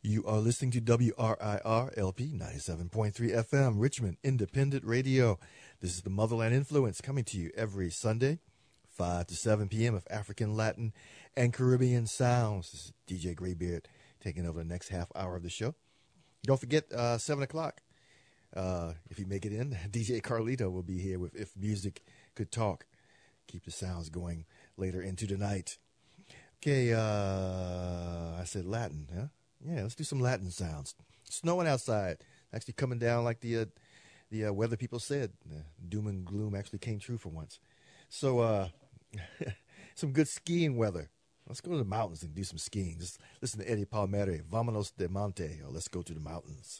You are listening to WRIR-LP 97.3 FM, Richmond Independent Radio. This is the Motherland Influence coming to you every Sunday, 5 to 7 p.m. of African, Latin, and Caribbean sounds. This is DJ Graybeard taking over the next half hour of the show. Don't forget, 7 o'clock, if you make it in, DJ Carlito will be here with If Music Could Talk. Keep the sounds going later into the night. Okay, I said Latin, huh? Yeah, let's do some Latin sounds. Snowing outside, actually coming down like the weather people said. Doom and gloom actually came true for once. So, some good skiing weather. Let's go to the mountains and do some skiing. Just listen to Eddie Palmieri, Vámonos de Monte, or Let's Go to the Mountains.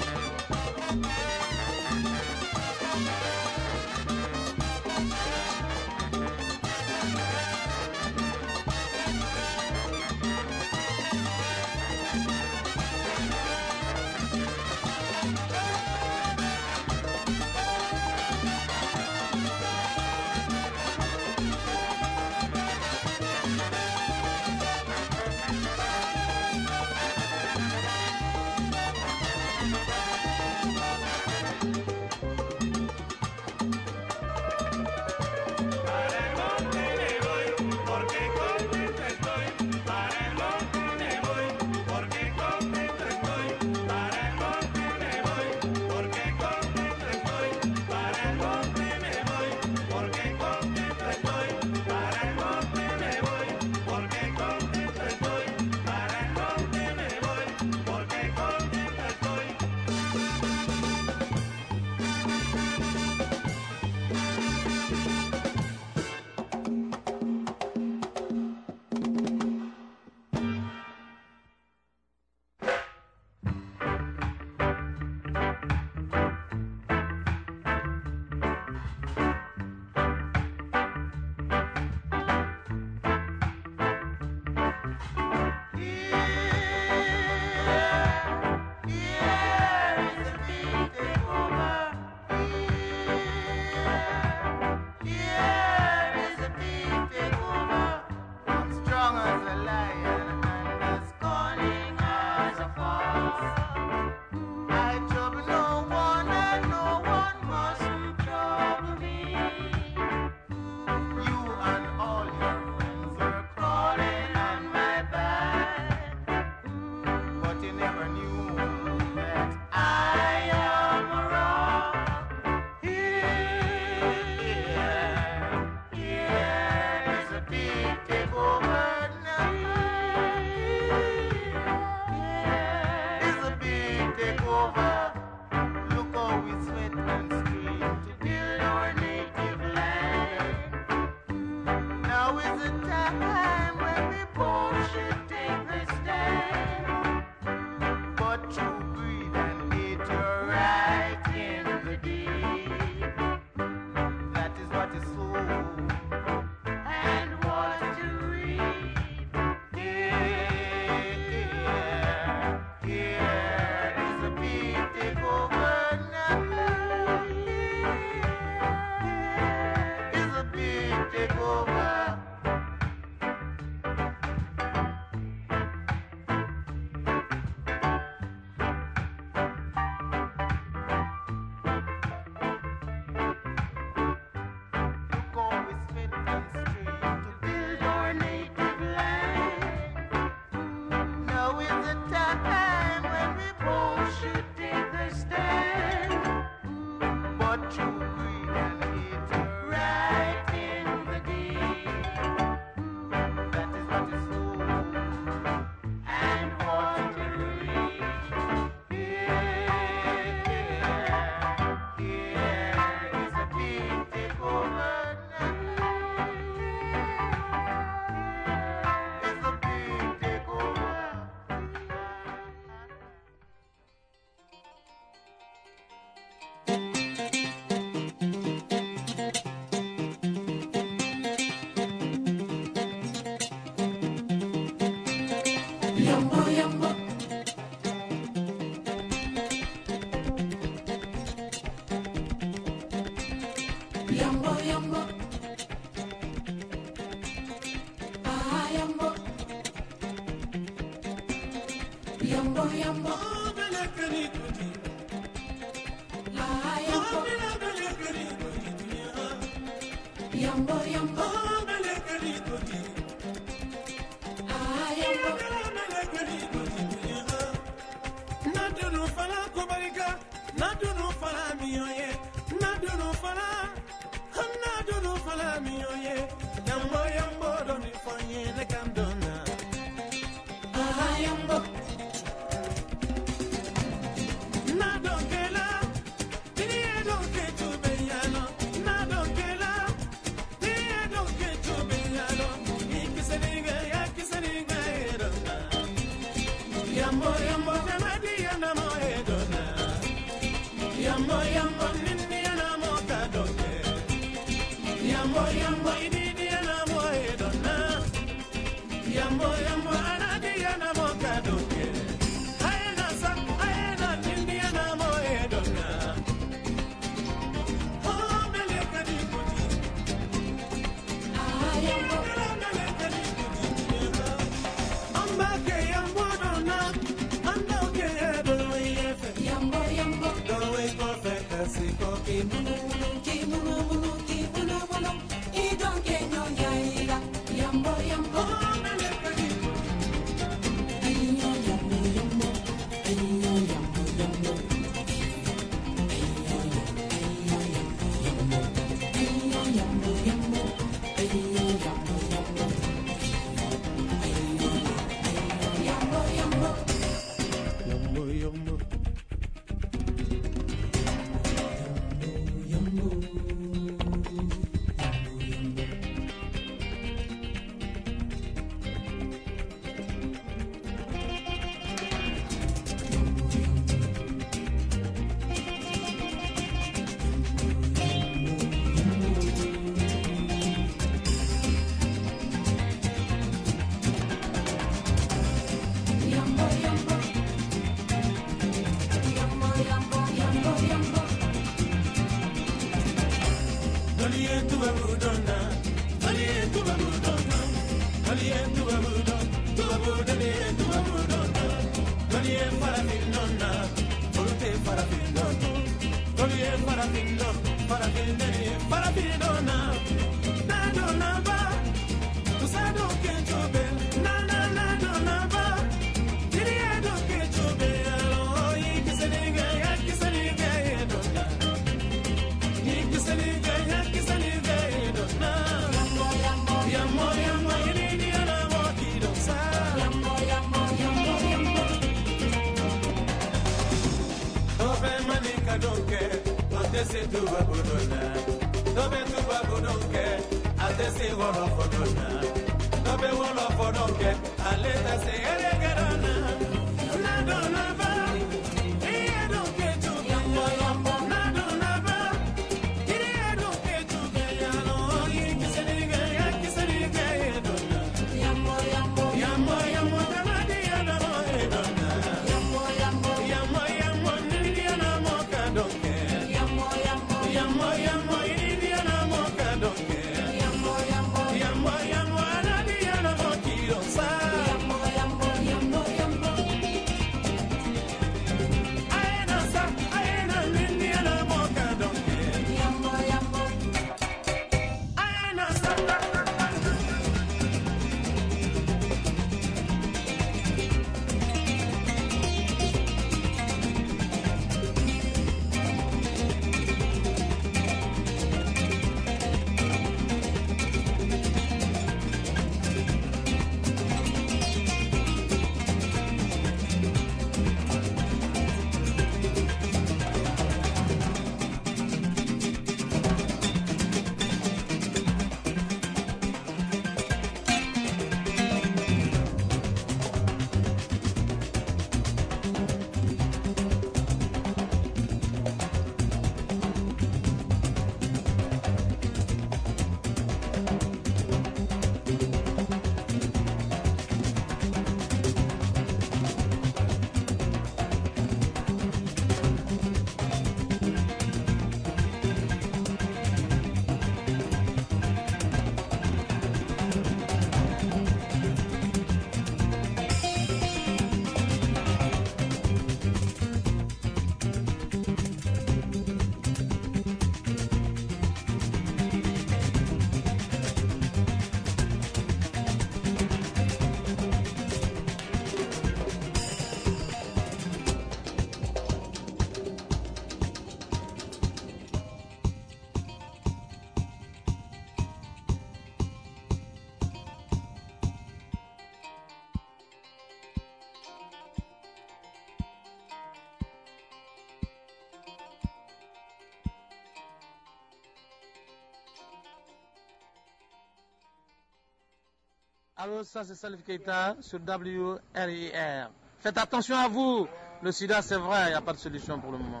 Allô, ça c'est Salif Keita sur WRIR. Faites attention à vous. Le sida, c'est vrai, il n'y a pas de solution pour le moment.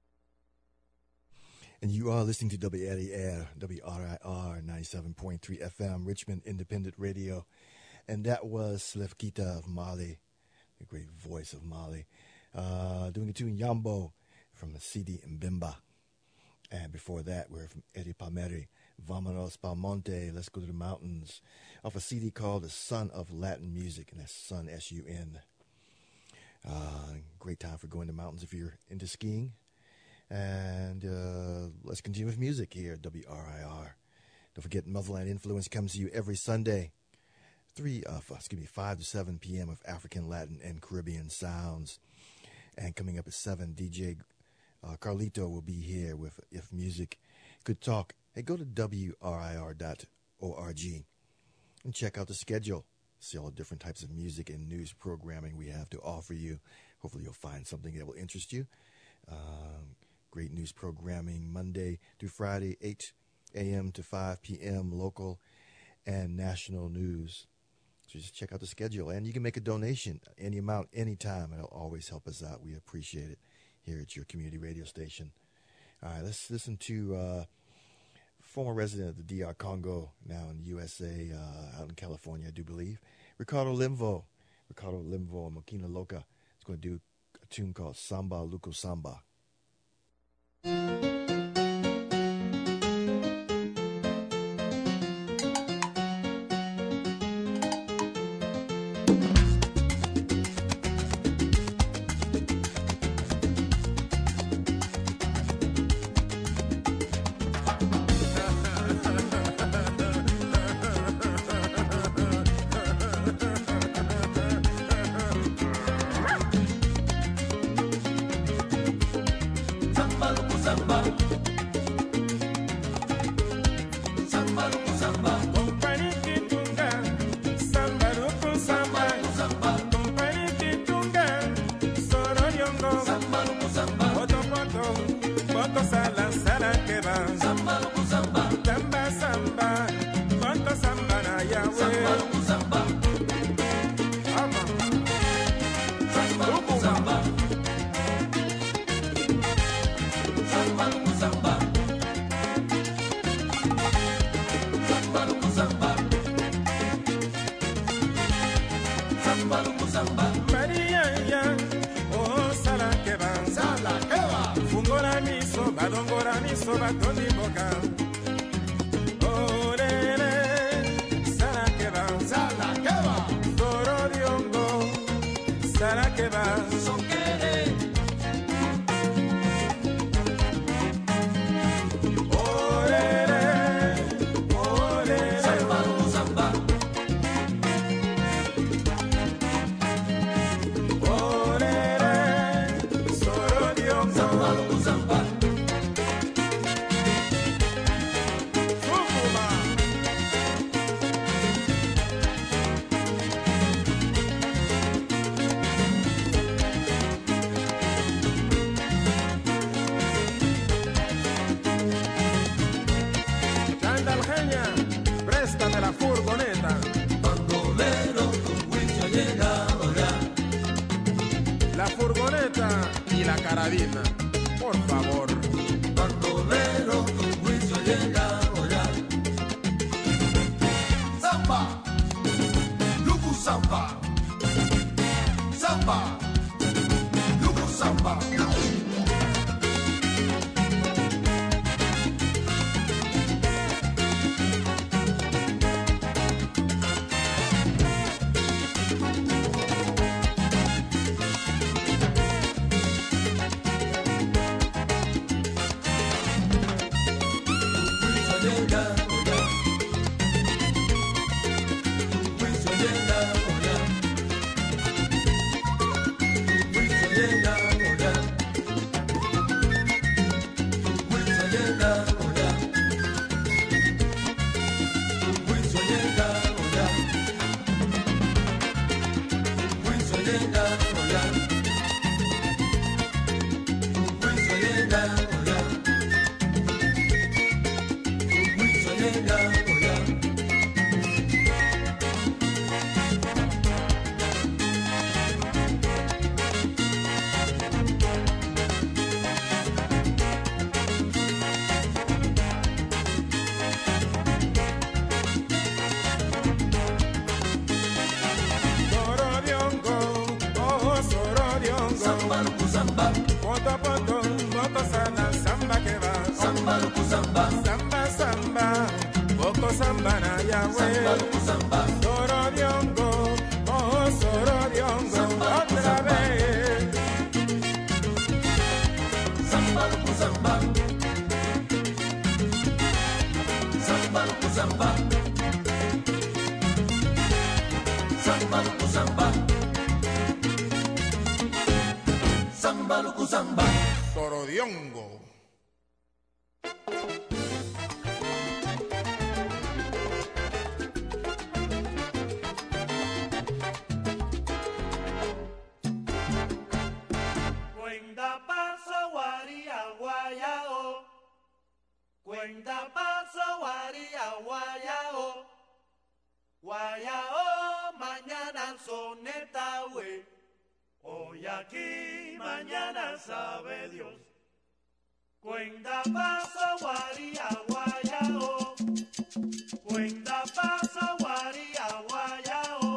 And you are listening to WRIR 97.3 FM, Richmond Independent Radio. And that was Salif Keita of Mali, the great voice of Mali, doing a tune Yambo from the CD Mbimba. And before that, we're from Eddie Palmieri, Vámonos pa'l Monte, Let's Go to the Mountains, off a CD called The Son of Latin Music, and that's Sun, S-U-N. Great time for going to mountains if you're into skiing. And let's continue with music here at WRIR. Don't forget, Motherland Influence comes to you every Sunday, 5 to 7 p.m. of African, Latin, and Caribbean sounds. And coming up at 7, DJ Carlito will be here with If Music Could Talk. Hey, go to WRIR.org and check out the schedule. See all the different types of music and news programming we have to offer you. Hopefully you'll find something that will interest you. Great news programming Monday through Friday, 8 a.m. to 5 p.m. local and national news. So just check out the schedule. And you can make a donation, any amount, anytime. It'll always help us out. We appreciate it here at your community radio station. All right, let's listen to former resident of the DR Congo, now in the USA, out in California, I do believe, Ricardo Limvo and Mokina Loca. Is going to do a tune called Samba Luko Samba. Sambana Yahweh, Sorodiongo, oh Sorodiongo, otra vez. Samba, samba, samba, samba, samba, samba, samba, samba, Sorodiongo. Cuenta paso, guaria, guayao, guayao, mañana soneta, we. Hoy aquí, mañana sabe Dios. Cuenta paso, guaria, guayao, cuenta paso, guaria, guayao,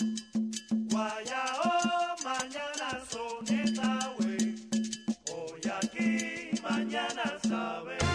guayao, mañana soneta, we. Hoy aquí, mañana sabe Dios.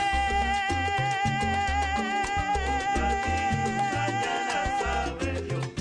Dios.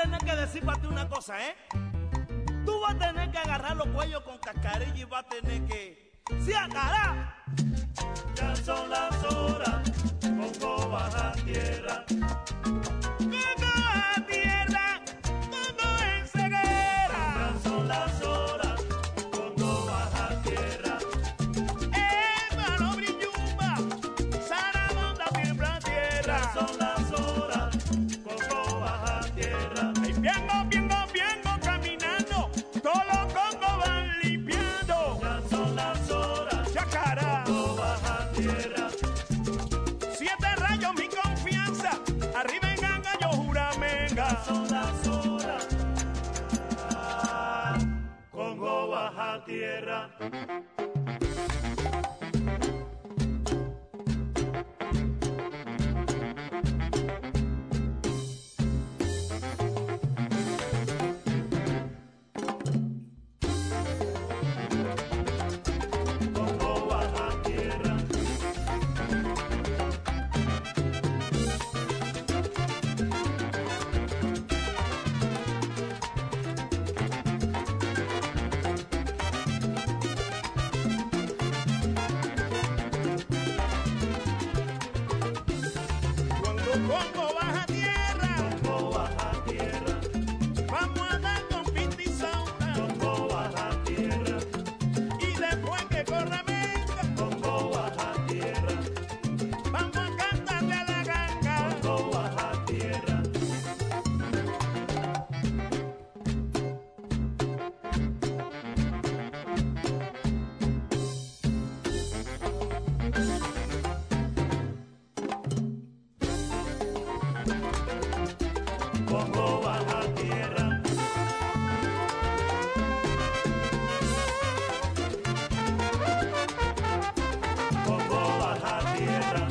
tener que decir para ti una cosa, ¿eh? Tú vas a tener que agarrar los cuellos con cascarilla y vas a tener que... ¡Sí, agarrar! Ya son las horas, Congo baja tierra. Congo baja tierra, Congo en ceguera. Ya son las horas, Congo baja tierra. Mano brillumba, Saramonda tiembla tierra. Ya son las horas, Congo baja tierra. Ay, viengo caminando, todos los congos van limpiando. Ya son las horas, Chacará, Congo baja tierra. 7 rayos mi confianza, arriba en ganga yo juramenga. Ya son las horas, Congo baja tierra. Congo baja tierra. Cuando Congo baja tierra, Congo baja tierra. vamos a dar con pinta y sombra. Congo baja tierra. Y después que corra venga, Congo baja tierra. vamos a cantarle a la ganga. Congo baja tierra. Congo baja tierra. Congo baja tierra.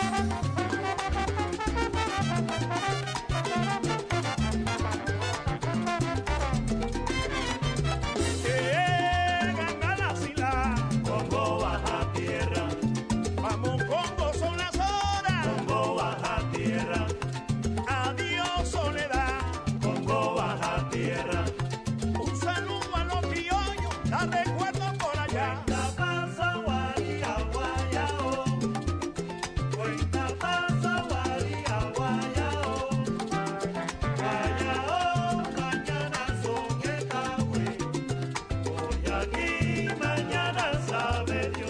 Ganga la sila, Congo baja tierra. vamos Congo son las horas. Congo baja tierra. Adiós soledad, Congo baja tierra. un saludo a los criollos, la recuerdo por allá. Cuenta pasa guaria guayao. Cuenta pasa guaria guayao. Guayao, mañana son etahue. Hoy aquí, mañana sabe Dios.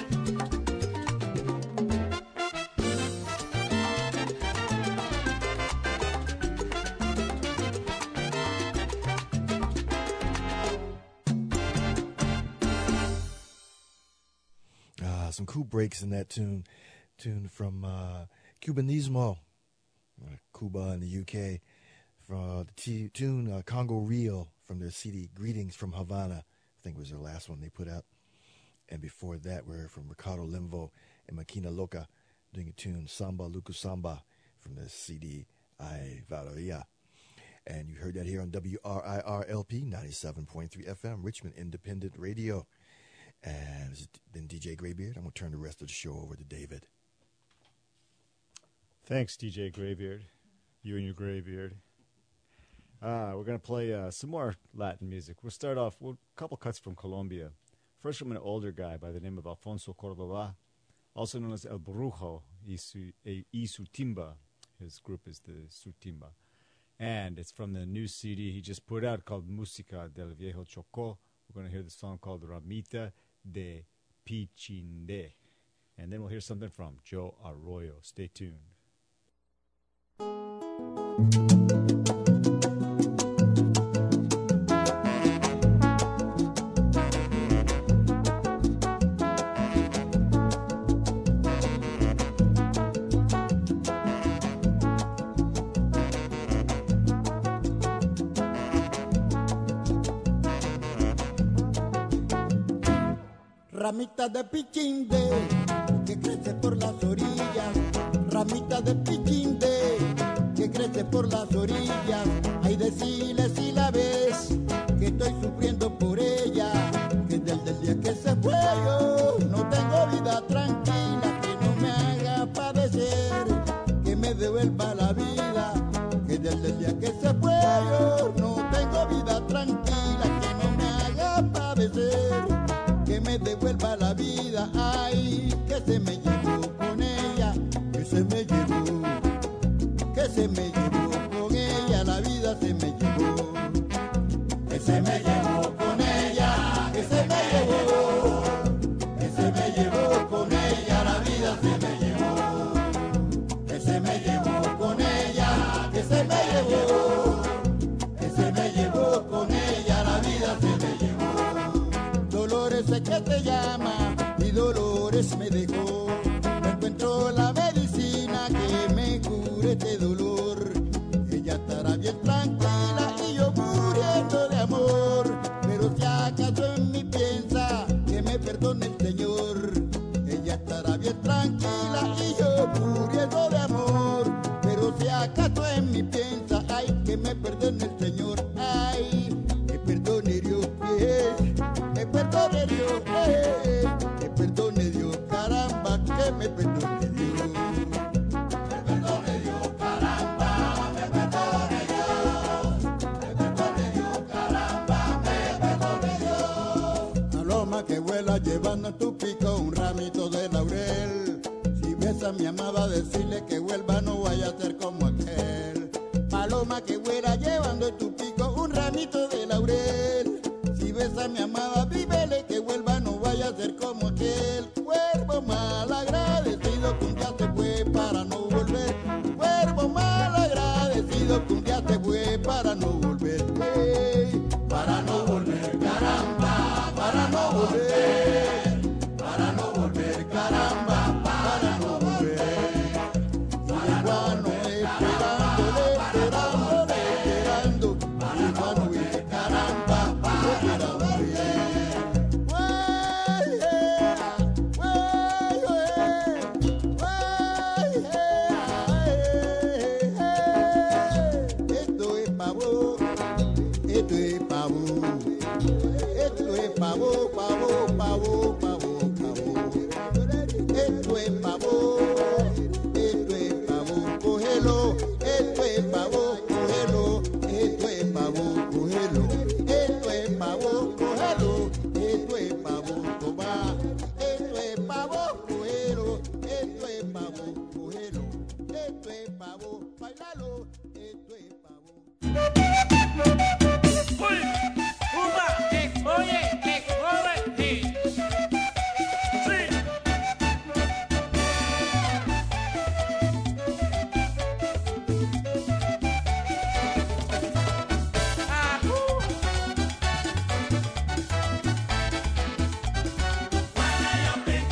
Some cool breaks in that tune from Cubanismo, Cuba in the UK, from the tune Congo Real from their CD Greetings from Havana. I think it was their last one they put out. And before that, we heard from Ricardo Limvo and Makina Loca doing a tune Samba Luku Samba from the CD I Valoria. And you heard that here on WRIR-LP 97.3 FM, Richmond Independent Radio. And this has been DJ Graybeard. I'm going to turn the rest of the show over to David. Thanks, DJ Graybeard. You and your Graybeard. We're going to play some more Latin music. We'll start off with a couple cuts from Colombia. First from an older guy by the name of Alfonso Cordova, also known as El Brujo y su Timba. His group is the Sutimba. And it's from the new CD he just put out called Música del Viejo Chocó. We're going to hear the song called Ramita de Pichinde. And then we'll hear something from Joe Arroyo. Stay tuned. Ramita de pichinde que crece por las orillas, ramita de pichinde que crece por las orillas. Ay, decile si la ves, que estoy sufriendo por ella, que desde el día que se fue yo no tengo vida tranquila, que no me haga padecer, que me devuelva la vida, que desde el día que se fue yo no vuelva la vida, ay, que se me llevó con ella, que se me llevó, que se me llevó con ella, la vida se me llevó, que se me llevó con ella, que se me llevó, que se me llevó con ella, la vida se me llevó, que se me llevó con ella, que se me llevó, que se me llevó con ella, la vida se me llevó. Dolores sé que te llama y Dolores me dejó. No encuentro la medicina que me cure este dolor. Ella estará bien tranquila y yo muriendo de amor. Pero si acaso en mí piensa que me perdone el Señor. Ella estará bien tranquila y yo muriendo de amor. Pero si acaso en mí piensa, ay, que me perdone el Señor. Ay, que perdone Dios, que perdone Dios, que perdone Dios, caramba, que me perdone Dios. Me perdone Dios, caramba, me perdone Dios. Me perdone Dios, caramba, me perdone Dios. Paloma que vuela llevando en tu pico un ramito de laurel. Si ves a mi amada, decirle que vuelva, no vaya a ser como aquel. Paloma que vuela llevando en tu pico un ramito de laurel. Si ves a mi amada, vívele que vuelva, no vaya a ser como aquel. Cuervo mal agradecido que un día se fue para no volver. Cuervo mal agradecido que un día se fue para no volver. Para no volver, caramba, para no volver. Para no volver, caramba, para no volver. Y Juano esperándole, esperándole, esperando. Y Juano dice, caramba, esperándole. Esto es pavo, esto es pavo, esto es pavo, pavo, pavo, pavo, pavo. Esto es pavo, cógelo, esto es pavo, cógelo, esto es pavo, cógelo, esto es pavo, cógelo, esto es pavo, toma, esto es pavo, cógelo, esto es pavo, cógelo, esto es pavo, bailalo, esto es pavo. Uy, uva, oye, que corre, sí.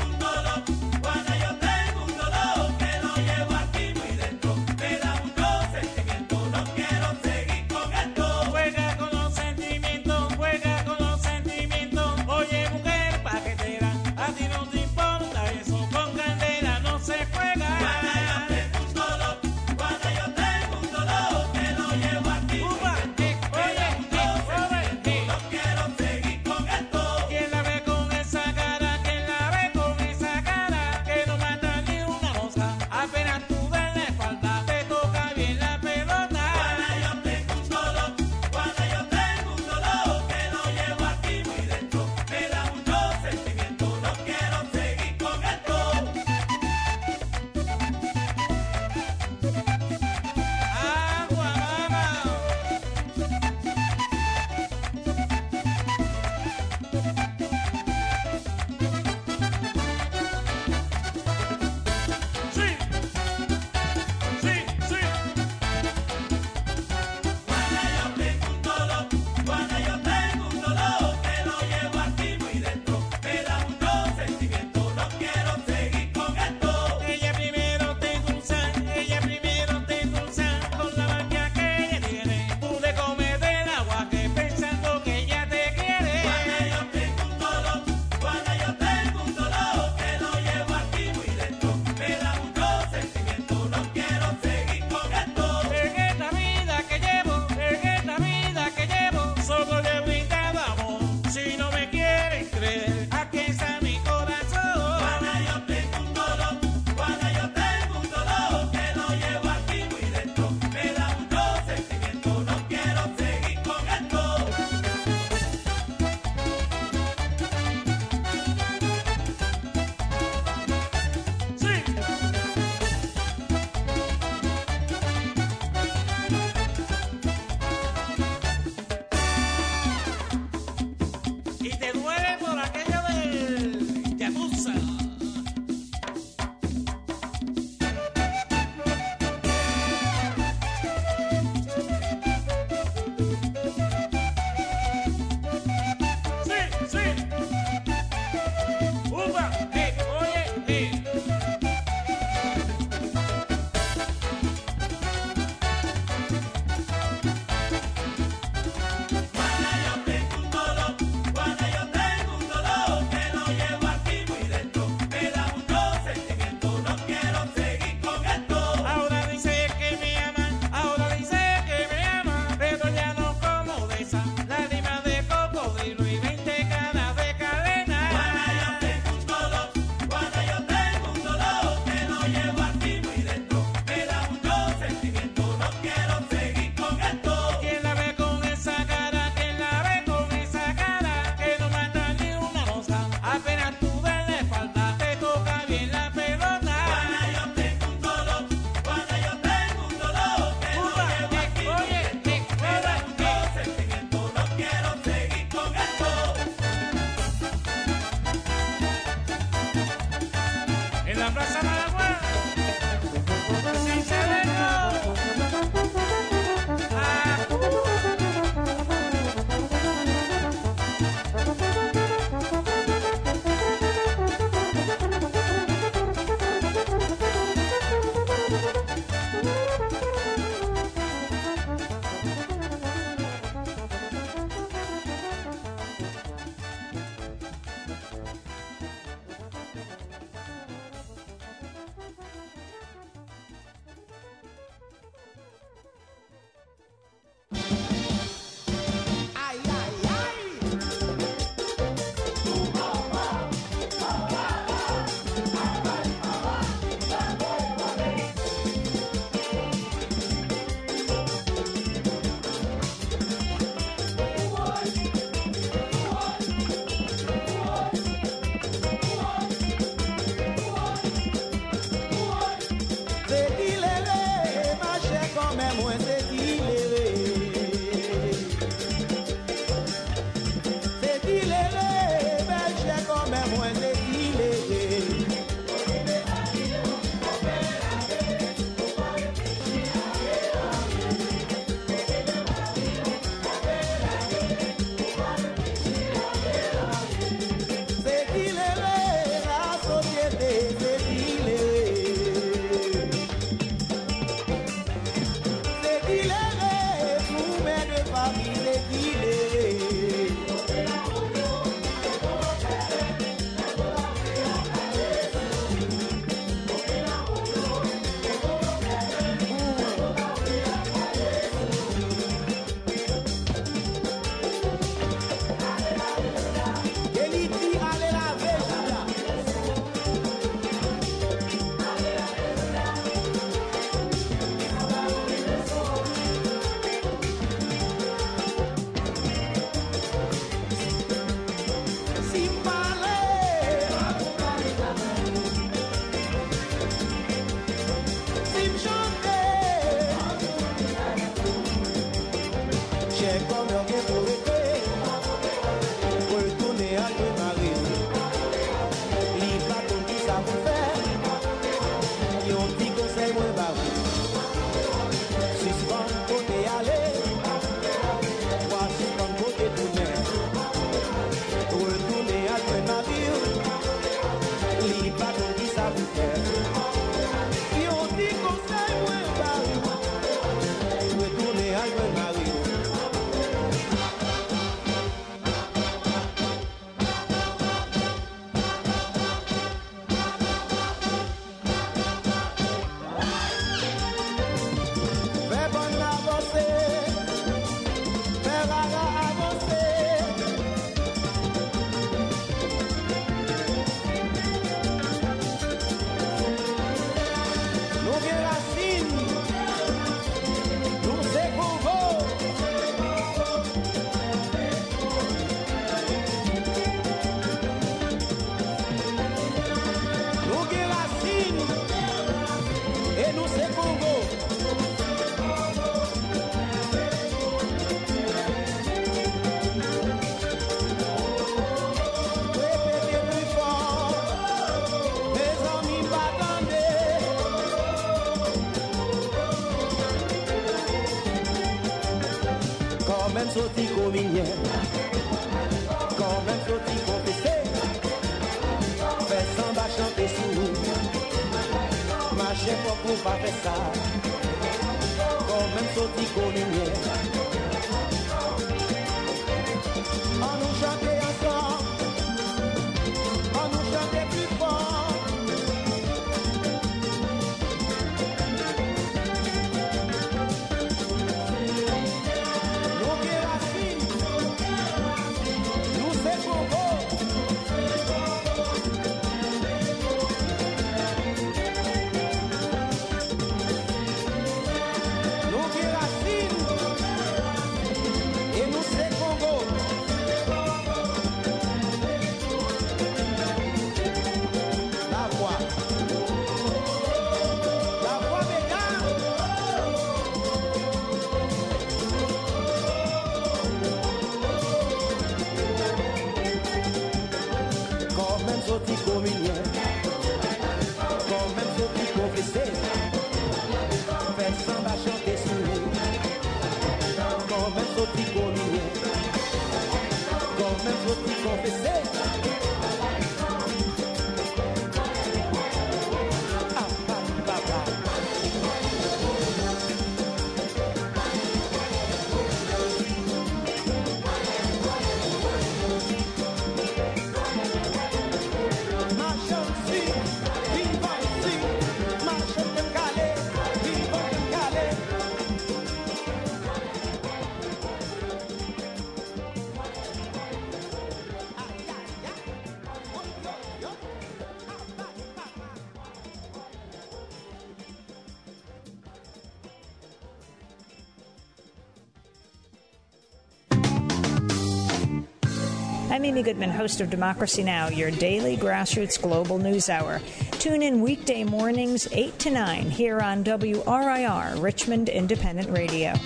Cuando yo tengo un dolor que lo llevo aquí muy dentro, me da mucho Soti kominye, quand même soti confessé, fait samba chanter sous nous, marcher pour pas faire ça, quand même soti kominye, on nous chanter ensemble, on nous chanter plus fort. I'm Amy Goodman, host of Democracy Now!, your daily grassroots global news hour. Tune in weekday mornings 8 to 9 here on WRIR, Richmond Independent Radio.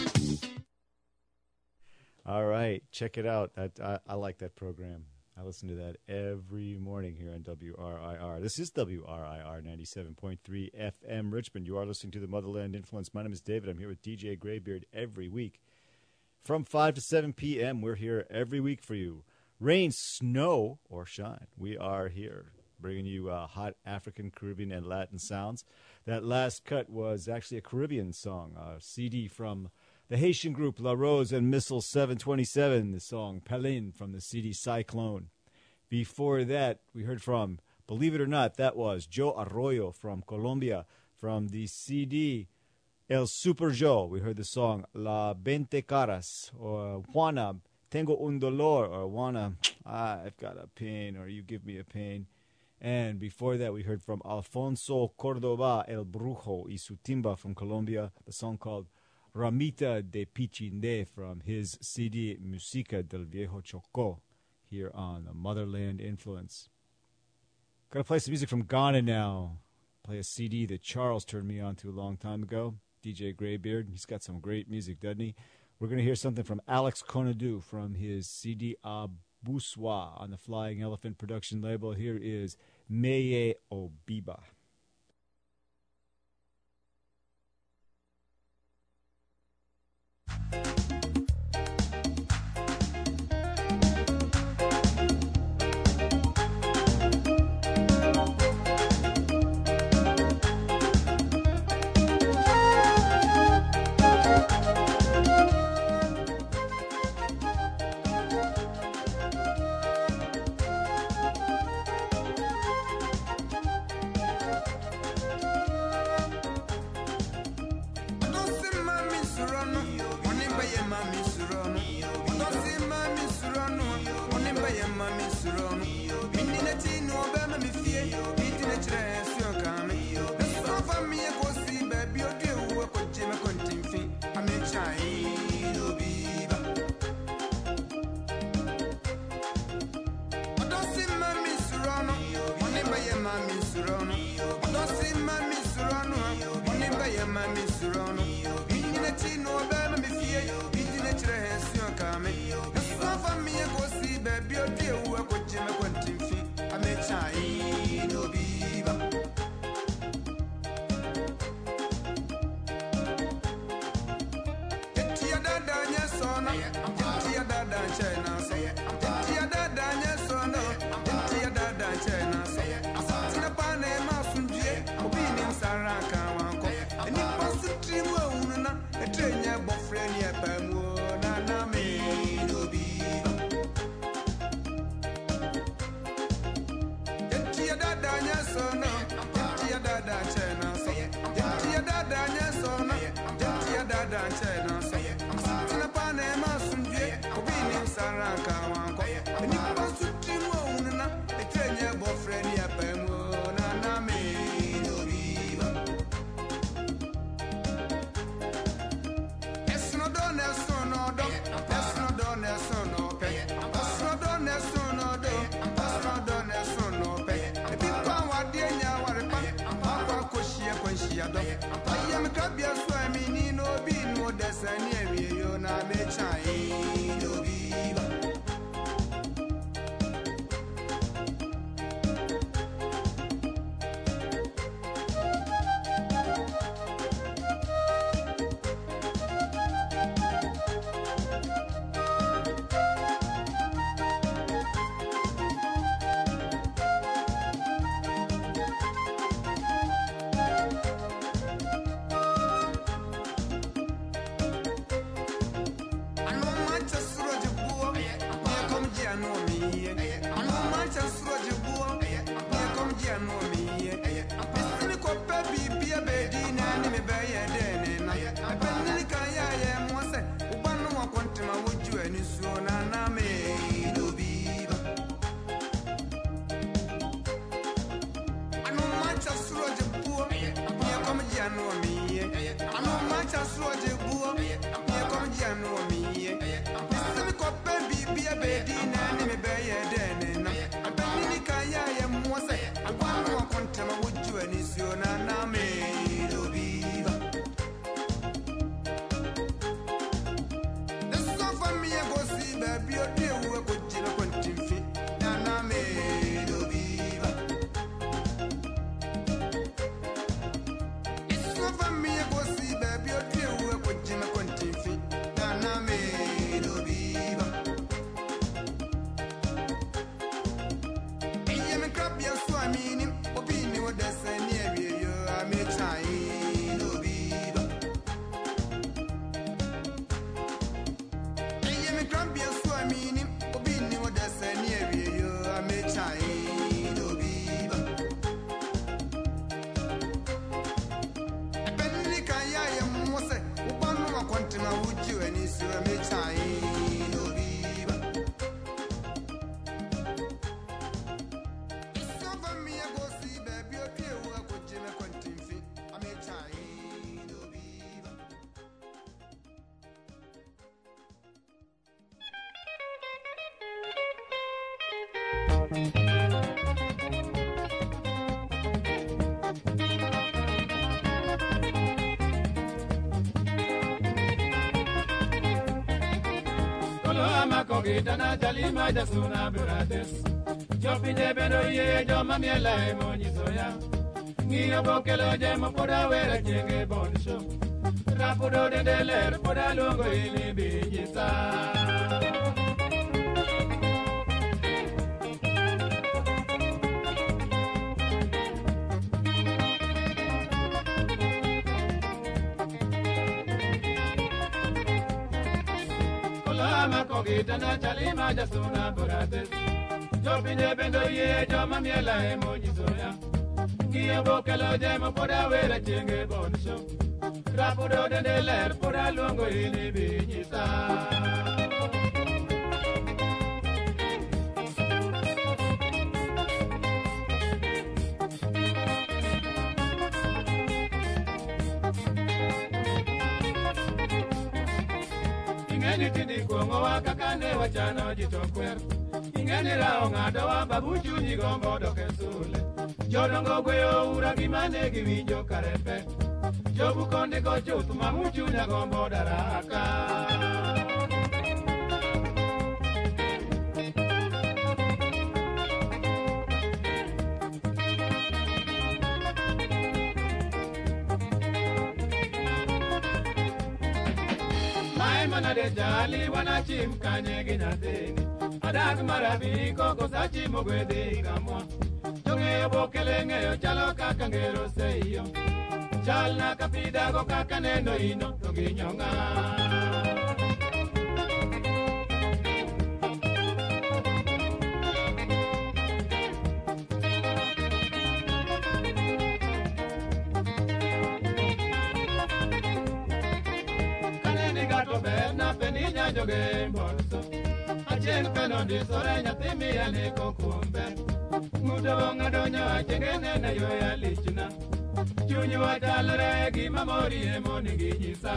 All right, check it out. I like that program. I listen to that every morning here on WRIR. This is WRIR 97.3 FM Richmond. You are listening to the Motherland Influence. My name is David. I'm here with DJ Graybeard every week. From 5 to 7 p.m., we're here every week for you. Rain, snow, or shine, we are here bringing you hot African, Caribbean, and Latin sounds. That last cut was actually a Caribbean song, a CD from the Haitian group La Rose and Missile 727, the song Pelin from the CD Cyclone. Before that, we heard from, believe it or not, that was Joe Arroyo from Colombia, from the CD El Super Joe. We heard the song La 20 Caras, or Juana, Tengo un dolor, or Juana, I've got a pain, or you give me a pain. And before that, we heard from Alfonso Cordoba, El Brujo y su Timba from Colombia, the song called Ramita de Pichinde from his CD Música del Viejo Chocó, here on the Motherland Influence. Gotta play some music from Ghana now. Play a CD that Charles turned me on to a long time ago, DJ Graybeard. He's got some great music, doesn't he? We're going to hear something from Alex Konadu from his CD Abuswa on the Flying Elephant production label. Here is Meye Obiba. Gitana Jalima Jasuna Brates Jopine Beno Ye Joma Miela Monisoya Nia Bokelo Jemo Poda Wera Jenge Bonsho Rapudo de Deler Poda Longo Ili Bijisa Gitana Jalima Jasuna Brates Jopine Beno Ye Joma Miela Monisoya Nia Bokelo Jemo Poda Wera Jenge Bonsho Rapudo de Deler Poda Longo Ili Bijisa Tidi kuongo wakakane wachano jitokwer Ingeni rao ngado wa babuchu nyigombo doke sule Jodongo gweyo ura gimane giwinjo karepe Jobu konde kochuth mamuchu nyagombo daraka De jali wana chim kanye ginyadeni Adak marabi koko sachi mogwedi kamwa Jonge bokele ngeyo chalo kaka ngero seyo Chal na kapida go kaka neno ino togi nyonga Joge bonso Acheng peno di sore nyathimi ane kokumbe Mudo ngadonyo achengene na yo ya lichna Chunyi wadalre gima mori emo niginyisa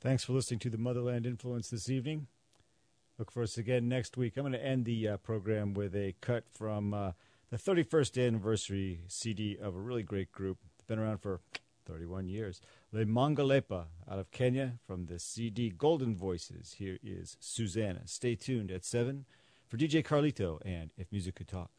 Thanks for listening to the Motherland Influence this evening. Look for us again next week. I'm going to end the program with a cut from the 31st anniversary CD of a really great group. It's been around for 31 years. Le Mangalepa out of Kenya from the CD Golden Voices. Here is Susanna. Stay tuned at 7 for DJ Carlito and If Music Could Talk.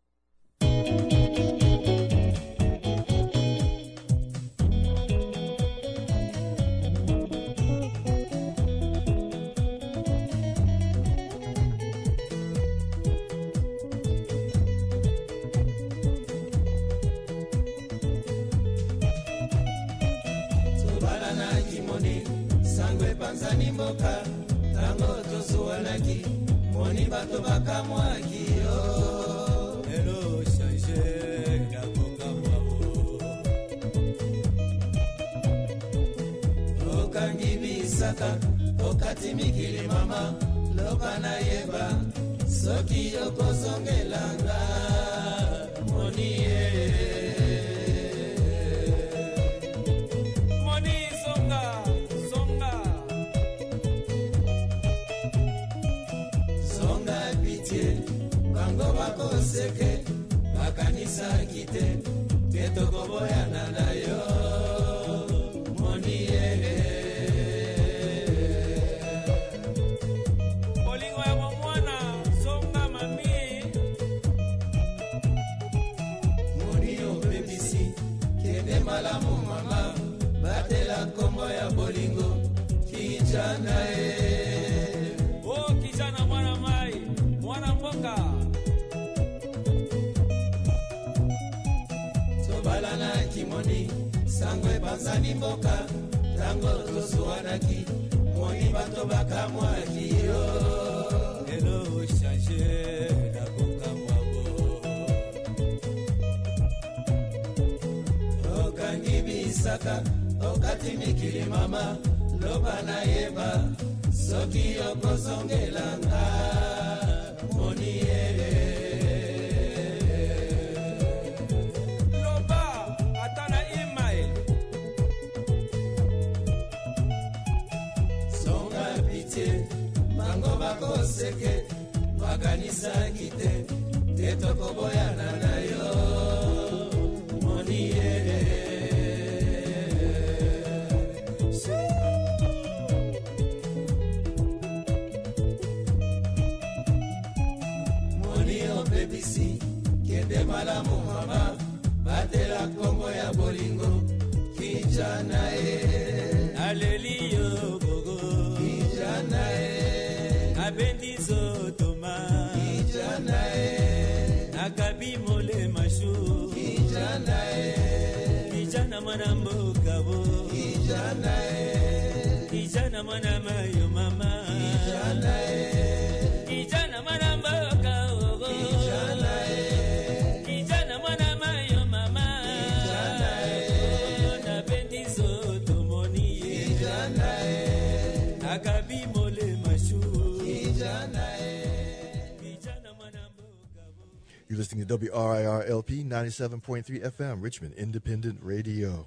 Panzani mboka tango tosuwanaki moni bato bakamwaki yo elo change na konga mwabo okangi bisaka okati mikili mama loba na yeba soki yokozongelanga moni seke bakanisa kite ketoko boyana na yo moni bolingo ya mwana songa mami moni obebisi kende malamu mama batela kombo ya bolingo kijana oh kijana mwana mai mwana mboka balana kimoni sangwe panzani mboka tango tosuwanaki moni bato bakamwaki yo elo change na konga mwabo okangi bisaka okati mikili mama loba na yeba soki yokozongelanga moni seke bakanisa kite tetoko boyana na yo moni moni obebisi kende malamu mama batela kombo ya bolingo kijana aleliyo gogo kijana abendizo toma kijana akabi mole mashu kijana kijana mwana mboka bo kijana kijana mwana mayo mama kijana kijana mwana mboka bo kijana kijana mwana mayo mama kijana abendizo tomoni kijana akabi mole mashu. You're listening to WRIR LP 97.3 FM, Richmond Independent Radio.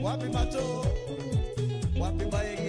wapi macho, wapi bayengi